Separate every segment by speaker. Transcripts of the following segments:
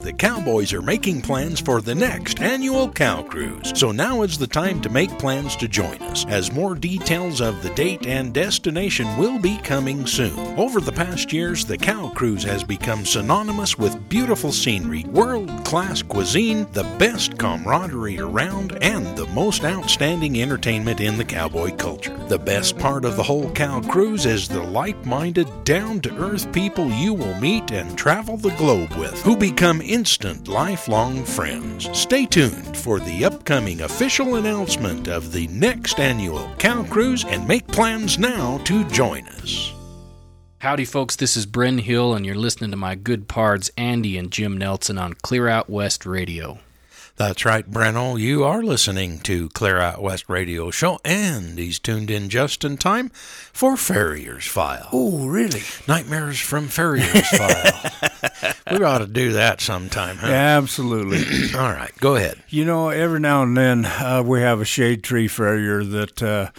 Speaker 1: the Cowboys are making plans for the next annual Cow Cruise. So now is the time to make plans to join us, as more details of the date and destination will be coming soon. Over the past years, the Cow Cruise has become synonymous with beautiful scenery, world-class cuisine, the best camaraderie around, and the most outstanding entertainment in the cowboy culture. The best part of the whole Cow Cruise is the like-minded, down-to-earth people you will meet and travel the globe with, who become instant, lifelong friends. Stay tuned for the upcoming official announcement of the next annual Cow Cruise and make plans now to join us.
Speaker 2: Howdy, folks. This is Bren Hill, and you're listening to my good pards, Andy and Jim Nelson, on Clear Out West Radio.
Speaker 1: That's right, Breno. You are listening to Clear Out West Radio Show, and he's tuned in just in time for Farrier's File.
Speaker 3: Oh, really?
Speaker 1: Nightmares from Farrier's File. We ought to do that sometime, huh?
Speaker 3: Yeah, absolutely.
Speaker 1: All right, go ahead.
Speaker 3: You know, every now and then we have a shade tree farrier that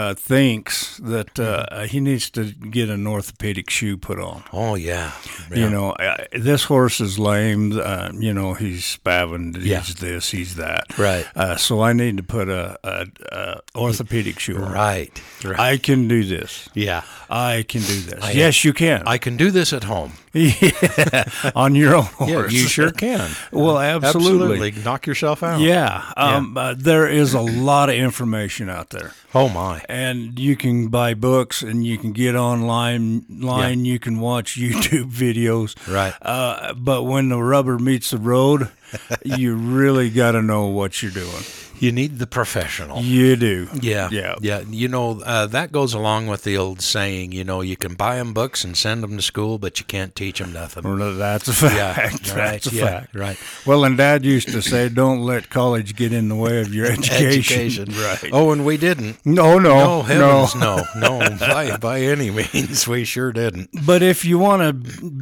Speaker 3: thinks that he needs to get an orthopedic shoe put on.
Speaker 1: Oh, yeah.
Speaker 3: You know, this horse is lame. You know, he's spavined. He's this, he's that.
Speaker 1: Right.
Speaker 3: So I need to put a orthopedic shoe on.
Speaker 1: Right.
Speaker 3: I can do this.
Speaker 1: Yeah.
Speaker 3: I can do this. Yes, you can.
Speaker 1: I can do this at home.
Speaker 3: Yeah, on your own horse.
Speaker 1: Yeah, you sure can.
Speaker 3: Well, absolutely.
Speaker 1: Knock yourself out.
Speaker 3: Yeah. There is a lot of information out there.
Speaker 1: Oh, my.
Speaker 3: And you can buy books, and you can get online. You can watch YouTube videos.
Speaker 1: Right.
Speaker 3: But when the rubber meets the road, you really got to know what you're doing.
Speaker 1: You need the professional.
Speaker 3: You do.
Speaker 1: Yeah. You know, that goes along with the old saying, you know, you can buy them books and send them to school, but you can't teach them nothing.
Speaker 3: Well, that's a fact.
Speaker 1: Yeah, right.
Speaker 3: That's a fact.
Speaker 1: Right.
Speaker 3: Well, and Dad used to say, don't let college get in the way of your education.
Speaker 1: Right. Oh, and we didn't.
Speaker 3: No,
Speaker 1: heavens, no. By any means, we sure didn't.
Speaker 3: But if you want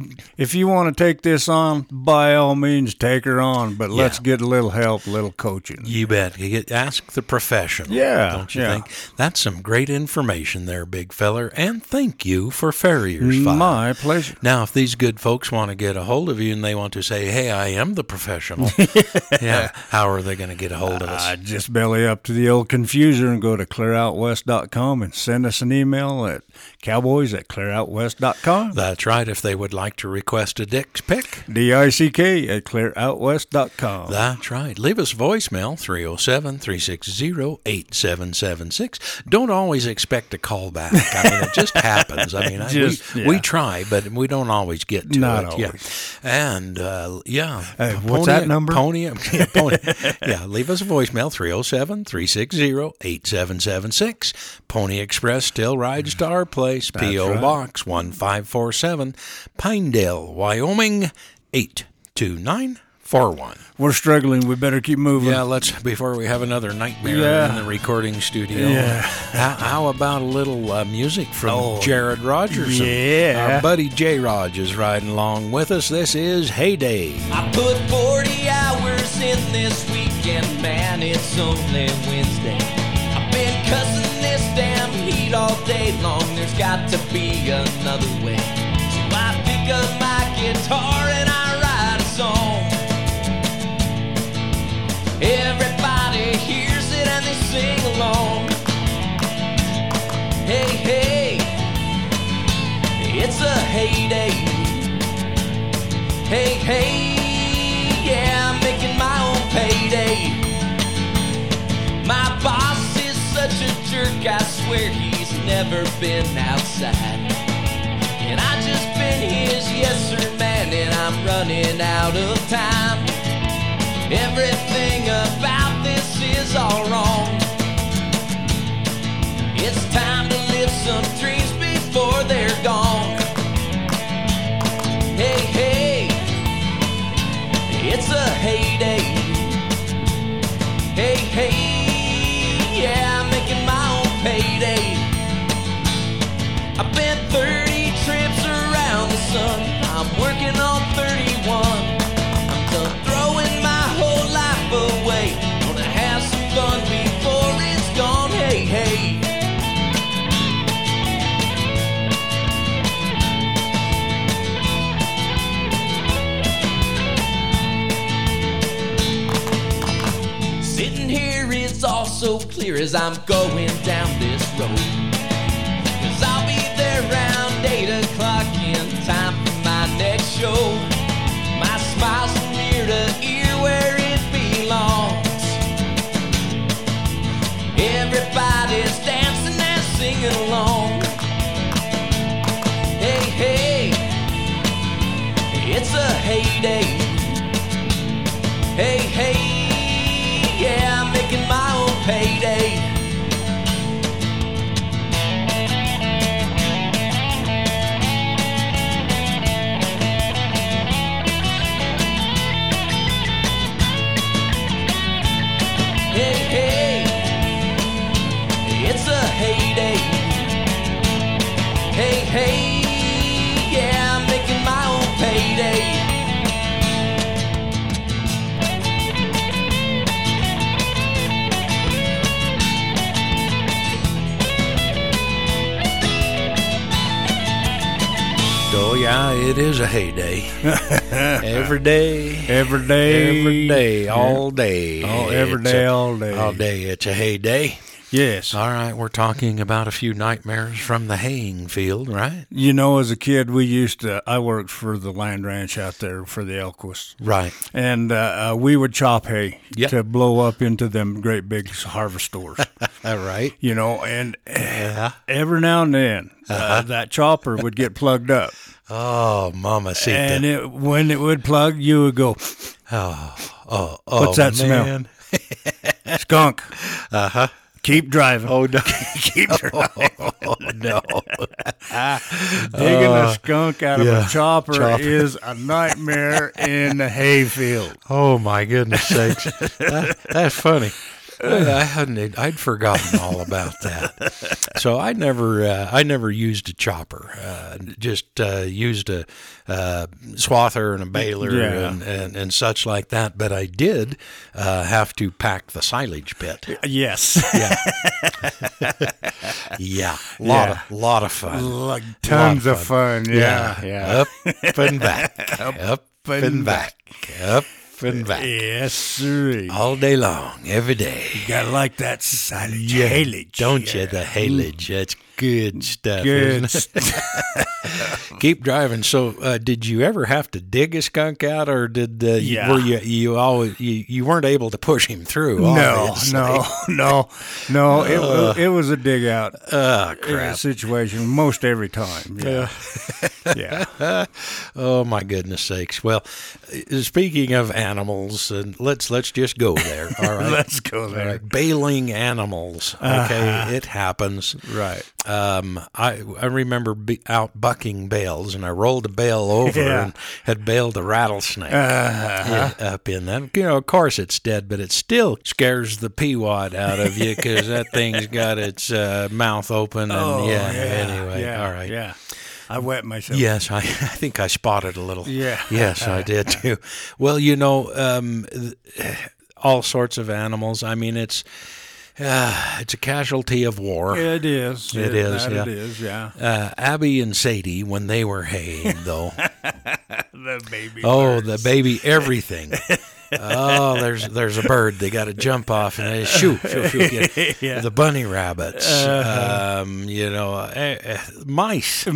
Speaker 3: to take this on, by all means, take her on. But let's get a little help, a little coaching.
Speaker 1: You bet. Ask the professional.
Speaker 3: Yeah.
Speaker 1: Don't you think? That's some great information there, big feller. And thank you for Farrier's File.
Speaker 3: My pleasure.
Speaker 1: Now, if these good folks want to get a hold of you and they want to say, hey, I am the professional, how are they going to get a hold of us?
Speaker 3: Just belly up to the old confuser and go to clearoutwest.com and send us an email at cowboys@clearoutwest.com.
Speaker 1: That's right. If they would like to request a dick pic,
Speaker 3: DICK@clearoutwest.com.
Speaker 1: That's right. Leave us voicemail, 307-360-8776. Don't always expect a call back. I mean, it just happens. I mean, we try, but we don't always get to
Speaker 3: Not
Speaker 1: it.
Speaker 3: always.
Speaker 1: Yeah. And,
Speaker 3: what's that number?
Speaker 1: Pony. Leave us a voicemail, 307-360-8776. Pony Express still rides to our place, P.O. Box 1547, Pinedale, Wyoming, 82941.
Speaker 3: We're struggling. We better keep moving.
Speaker 1: Yeah, before we have another nightmare in the recording studio.
Speaker 3: Yeah.
Speaker 1: How about a little music from Jared Rogers?
Speaker 3: Yeah.
Speaker 1: Our buddy J. Rog is riding along with us. This is Heyday.
Speaker 4: I put 40 hours in this weekend, man, it's only Wednesday. I've been cussing this damn heat all day long. There's got to be another way. So I pick up my guitar and I write a song. Everybody hears it and they sing along. Hey, hey, it's a heyday. Hey, hey, yeah, I'm making my own payday. My boss is such a jerk, I swear he's never been outside. And I just been his yes sir man, and I'm running out of time. Everything about this is all wrong. It's time to live some dreams before they're gone. Hey, hey, it's a heyday. Hey, hey, yeah, I'm making my own payday. I've been 30 trips around the sun. I'm working on 31. I'm done throwing my whole life away. Gonna have some fun before it's gone. Hey, hey. so clear as I'm going down this road. 'Cause I'll be there around 8 o'clock in time for my next show. My smile's from ear to ear where it belongs. Everybody's dancing and singing along. Hey, hey, it's a heyday. Hey, hey, yeah, I'm making my own payday. Hey, hey, it's a heyday. Hey, hey, yeah, I'm making my own payday.
Speaker 1: Oh, yeah, it is a heyday. Every day.
Speaker 3: Every day.
Speaker 1: Every day. All day.
Speaker 3: Oh, every day, all day.
Speaker 1: All day. It's a heyday.
Speaker 3: Yes.
Speaker 1: All right, we're talking about a few nightmares from the haying field, right?
Speaker 3: You know, as a kid, I worked for the land ranch out there for the Elquist.
Speaker 1: Right.
Speaker 3: And we would chop hay
Speaker 1: Yep.
Speaker 3: to blow up into them great big harvestors.
Speaker 1: All right.
Speaker 3: You know, and every now and then that chopper would get plugged up.
Speaker 1: Oh, mamacita.
Speaker 3: And when it would plug, you would go,
Speaker 1: oh,
Speaker 3: what's that
Speaker 1: man.
Speaker 3: smell? Skunk.
Speaker 1: Uh-huh.
Speaker 3: Keep driving.
Speaker 1: Oh, no.
Speaker 3: Keep driving.
Speaker 1: Oh, no.
Speaker 3: Digging a skunk out of
Speaker 1: yeah.
Speaker 3: a chopper
Speaker 1: Chopper.
Speaker 3: is a nightmare in the hayfield.
Speaker 1: Oh, my goodness sakes. That's funny. I'd forgotten all about that. So I never used a chopper. Just used a swather and a baler and such like that. But I did have to pack the silage pit.
Speaker 3: Yes.
Speaker 1: Yeah, lot of fun.
Speaker 3: Like tons of fun. Yeah.
Speaker 1: Up and back. Up and back. Up and back.
Speaker 3: Yes, sir.
Speaker 1: All day long, every day.
Speaker 3: You gotta like that silage. Haylage.
Speaker 1: Don't you? The haylage. That's good stuff.
Speaker 3: Good
Speaker 1: Isn't it? Keep driving. So, did you ever have to dig a skunk out, or did were you always you weren't able to push him through? Obviously.
Speaker 3: No. It was a dig out
Speaker 1: Crap.
Speaker 3: situation most every time. Yeah. Yeah.
Speaker 1: Oh my goodness sakes. Well, speaking of animals, and let's just go there. All right.
Speaker 3: Let's go there.
Speaker 1: All right. Bailing animals. Okay, it happens.
Speaker 3: Right.
Speaker 1: I remember out bucking bales, and I rolled a bale over and had bailed a rattlesnake up in that. You know, of course it's dead, but it still scares the peewad out of you because that thing's got its mouth open. And anyway, all right.
Speaker 3: Yeah. I wet myself.
Speaker 1: Yes, I think I spotted a little.
Speaker 3: Yeah.
Speaker 1: Yes, I did too. Well, you know, all sorts of animals. I mean, it's a casualty of war.
Speaker 3: It is.
Speaker 1: It is.
Speaker 3: It is. Yeah.
Speaker 1: Abby and Sadie, when they were haying, though.
Speaker 3: The baby.
Speaker 1: Oh,
Speaker 3: birds.
Speaker 1: the baby everything. Oh, there's a bird. They got to jump off and they shoot.
Speaker 3: Yeah.
Speaker 1: The bunny rabbits. You know, mice.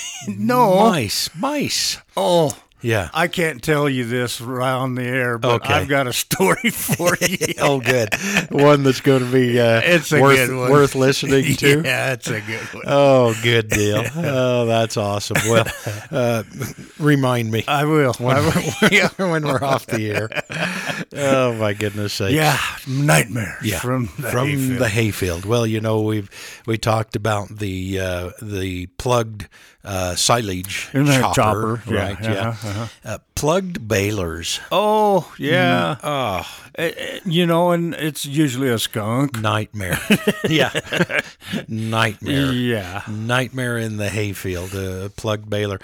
Speaker 1: Mice.
Speaker 3: Oh.
Speaker 1: Yeah.
Speaker 3: I can't tell you this right on the air, but
Speaker 1: Okay.
Speaker 3: I've got a story for you.
Speaker 1: Oh, good. One that's going to be
Speaker 3: It's a good one.
Speaker 1: worth listening to.
Speaker 3: Yeah, it's a good one.
Speaker 1: Oh, good deal. Oh, that's awesome. Well, remind me.
Speaker 3: I will.
Speaker 1: When we're off the air. Oh, my goodness sakes.
Speaker 3: Yeah, nightmares from
Speaker 1: the hayfield. Well, you know, we talked about the plugged silage chopper. Right, plugged balers.
Speaker 3: Oh, yeah.
Speaker 1: Oh,
Speaker 3: You know, and it's usually a skunk.
Speaker 1: nightmare. Yeah. Nightmare.
Speaker 3: Yeah.
Speaker 1: Nightmare in the hayfield, plugged baler.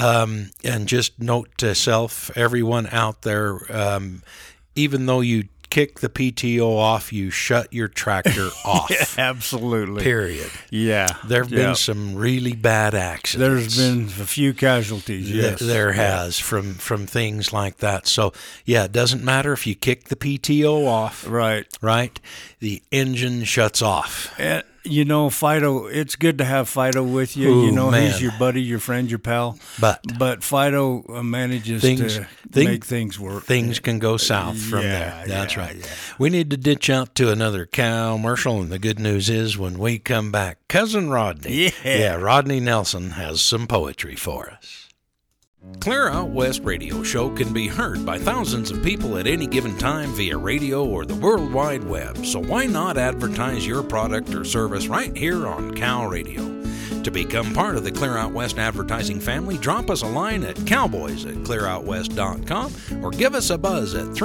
Speaker 1: And just note to self, everyone out there, even though you kick the PTO off, you shut your tractor off.
Speaker 3: Absolutely.
Speaker 1: Period.
Speaker 3: Yeah.
Speaker 1: There have been some really bad accidents.
Speaker 3: There's been a few casualties, yes.
Speaker 1: There has from things like that. So, yeah, it doesn't matter if you kick the PTO off.
Speaker 3: Right.
Speaker 1: Right? The engine shuts off.
Speaker 3: And, Fido, it's good to have Fido with you.
Speaker 1: Ooh, man.
Speaker 3: He's your buddy, your friend, your pal. But Fido manages to make things work.
Speaker 1: Things can go south from there. That's right. Yeah. We need to ditch out to another commercial, and the good news is when we come back, Cousin Rodney. Yeah, Rodney Nelson has some poetry for us. Clear Out West radio show can be heard by thousands of people at any given time via radio or the World Wide Web, so why not advertise your product or service right here on Cal Radio? To become part of the Clear Out West advertising family, drop us a line at cowboys@clearoutwest.com or give us a buzz at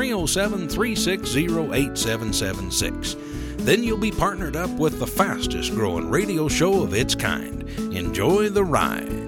Speaker 1: 307-360-8776. Then you'll be partnered up with the fastest growing radio show of its kind. Enjoy the ride.